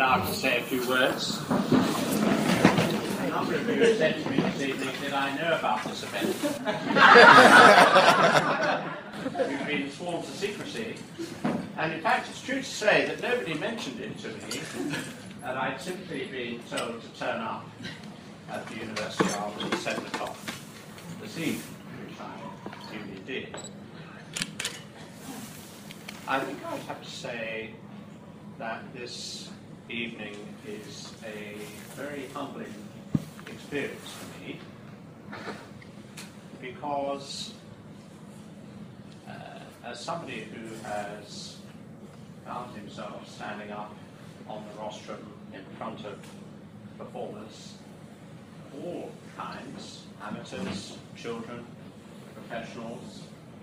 allowed to say a few words. A number of you have said to me this evening that I know about this event. We've been sworn to secrecy, and in fact it's true to say that nobody mentioned it to me, and I'd simply been told to turn up at the University Arms at 7 o'clock this evening, which I duly did. I think I would have to say that this evening is a very humbling experience for me, because as somebody who has found himself standing up on the rostrum in front of performers of all kinds, amateurs, children, professionals,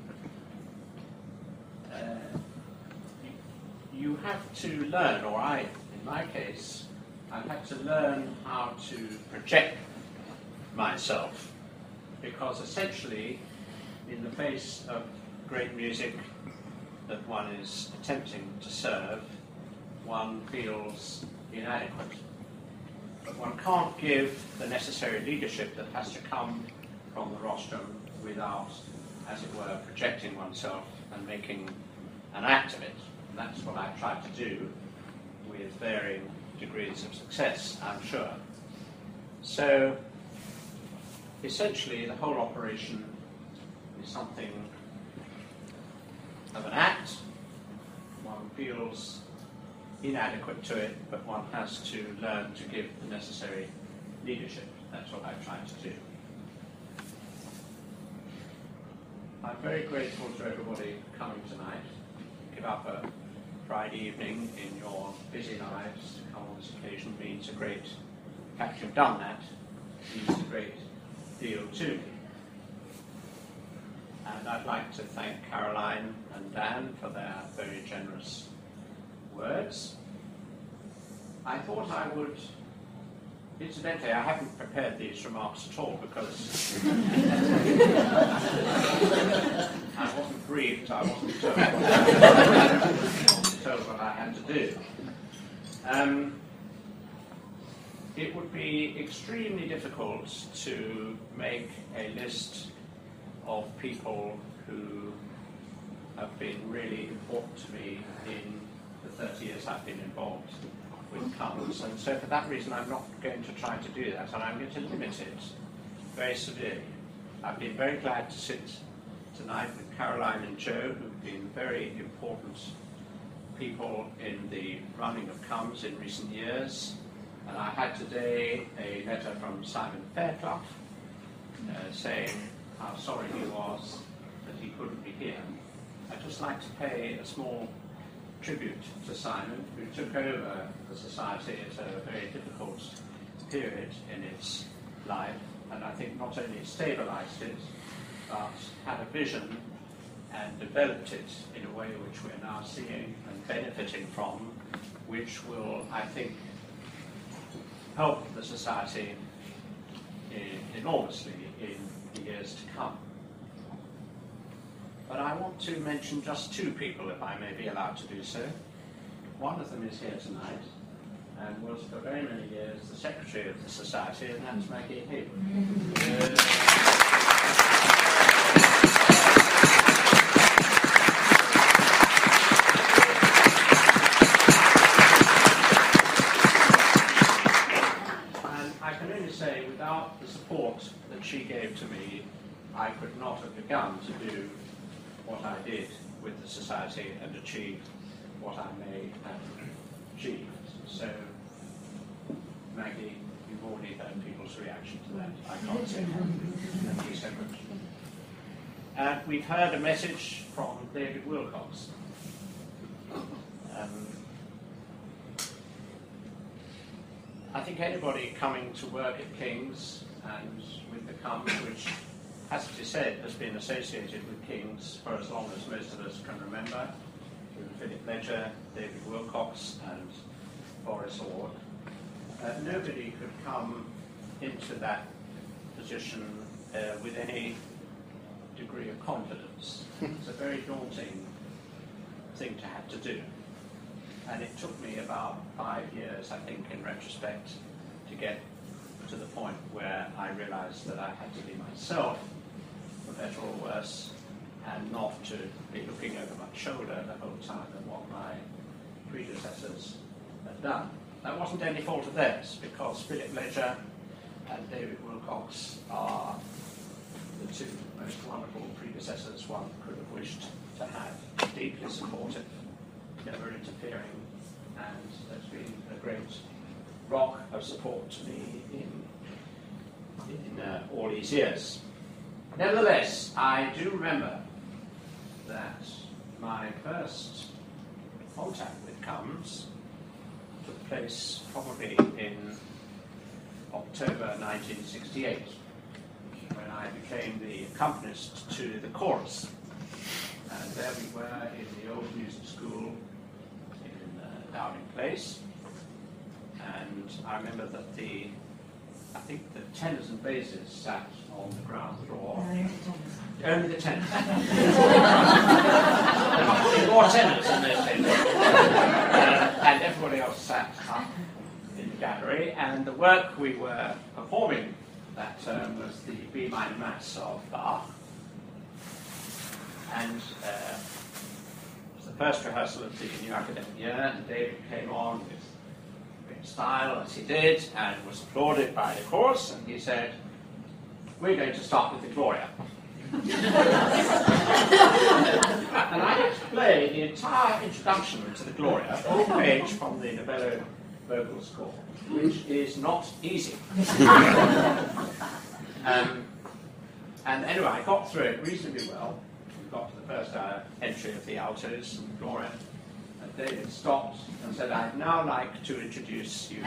you have to learn, or I, in my case, I've had to learn how to project myself, because essentially, in the face of great music that one is attempting to serve, one feels inadequate. But one can't give the necessary leadership that has to come from the rostrum without, as it were, projecting oneself and making an act of it. And that's what I've tried to do with varying degrees of success, I'm sure. So, essentially, the whole operation is something of an act. One feels inadequate to it, but one has to learn to give the necessary leadership. That's what I've tried to do. I'm very grateful to everybody coming tonight. Give up a Friday evening in your busy lives to come on this occasion means a great, in fact you've done that, means a great deal to me. And I'd like to thank Caroline and Dan for their very generous words. I thought I would, incidentally, I haven't prepared these remarks at all because I wasn't briefed, I wasn't told what I had to do. It would be extremely difficult to make a list of people who have been really important to me in the 30 years I've been involved with Comes, and so for that reason I'm not going to try to do that, and I'm going to limit it very severely. I've been very glad to sit tonight with Caroline and Joe, who've been very important people in the running of Comes in recent years, and I had today a letter from Simon Fairclough saying how sorry he was that he couldn't be here. I'd just like to pay a small tribute to Simon, who took over the Society at a very difficult period in its life, and I think not only stabilised it, but had a vision and developed it in a way which we're now seeing and benefiting from, which will, I think, help the Society enormously in the years to come. But I want to mention just two people, if I may be allowed to do so. One of them is here tonight, and was for very many years the Secretary of the Society, and that's Maggie Hayward. And I can only say, without the support that she gave to me, I could not have begun to do what I did with the Society and achieve what I may have achieved. So, Maggie, you've already heard people's reaction to that. I can't say thank you so much. We've heard a message from David Wilcox. I think anybody coming to work at King's and with the Comes, which has to be said, has been associated with King's for as long as most of us can remember, through Philip Ledger, David Wilcox, and Boris Ord. Nobody could come into that position with any degree of confidence. It's a very daunting thing to have to do. and it took me about 5 years, I think, in retrospect, to get to the point where I realized that I had to be myself, for better or worse, and not to be looking over my shoulder the whole time at what my predecessors had done. That wasn't any fault of theirs, because Philip Ledger and David Wilcox are the two most wonderful predecessors one could have wished to have. Deeply supportive, never interfering, and has been a great rock of support to me in all these years. Nevertheless, I do remember that my first contact with Cums took place probably in October 1968, when I became the accompanist to the chorus. And there we were in the old music school in Downing Place. And I remember that I think the tenors and basses sat on the ground floor. Only the tenors. There must be more tenors in those days. And everybody else sat up in the gallery. And the work we were performing that term was the B minor Mass of Bach. And it was the first rehearsal of the new academic year, and David came on with great style, as he did, and was applauded by the chorus, and he said, "We're going to start with the Gloria." And I had to play the entire introduction to the Gloria, full page from the Novello vocal score, which is not easy. And anyway, I got through it reasonably well. We got to the first entry of the altos and Gloria, and David stopped and said, "I'd now like to introduce you to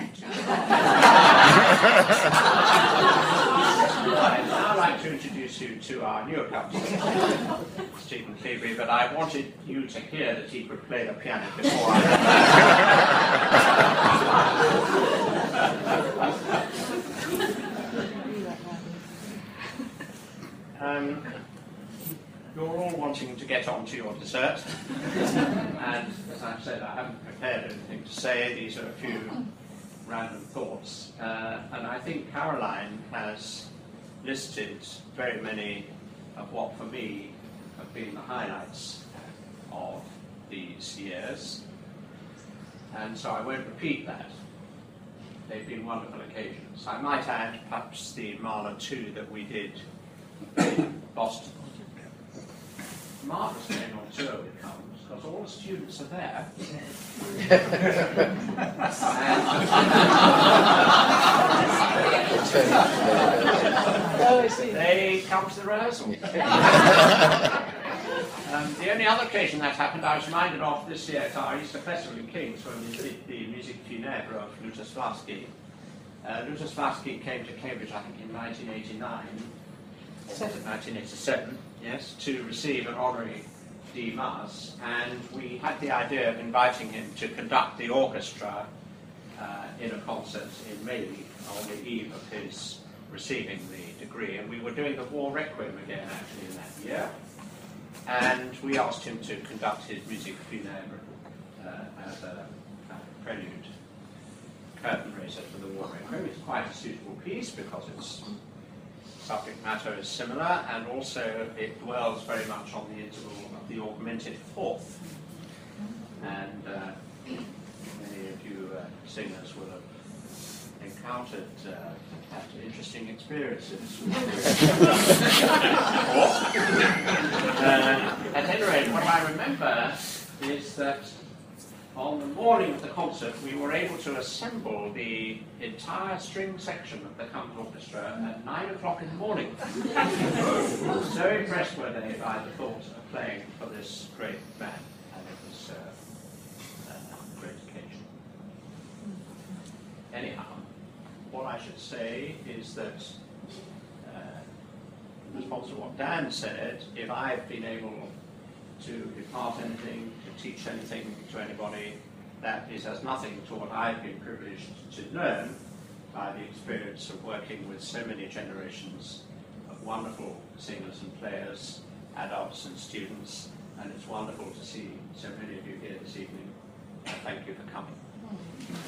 I'd now like to introduce you to our new accompanist, Stephen Cleary, but I wanted you to hear that he could play the piano before You're all wanting to get on to your dessert, and as I've said, I haven't prepared anything to say. These are a few random thoughts, and I think Caroline has listed very many of what, for me, have been the highlights of these years, and so I won't repeat that. They've been wonderful occasions. I might add perhaps the Mahler 2 that we did in Boston. Marvelous going on tour with Cums, because all the students are there. They come to the rehearsal. The only other occasion that happened, I was reminded of this year at our Easter Festival in Kings, when we did the Musique Funèbre of Lutoslawski. Lutoslawski came to Cambridge, I think, in 1989. 1987, yes, to receive an honorary D Mass, and we had the idea of inviting him to conduct the orchestra in a concert in May on the eve of his receiving the degree, and we were doing the War Requiem again actually in that year, and we asked him to conduct his Musique Funèbre as a prelude, curtain raiser for the War Requiem. It's quite a suitable piece because its subject matter is similar, and also it dwells very much on the interval of the augmented fourth. And many of you singers will have encountered had interesting experiences. At any rate, what I remember is that on the morning of the concert, we were able to assemble the entire string section of the Cums Orchestra at 9 o'clock in the morning. So impressed were they by the thought of playing for this great band, and it was a great occasion. Anyhow, what I should say is that, in response to what Dan said, if I've been able to impart anything, to teach anything to anybody, that is as nothing to what I've been privileged to learn by the experience of working with so many generations of wonderful singers and players, adults and students, and it's wonderful to see so many of you here this evening Thank you for coming.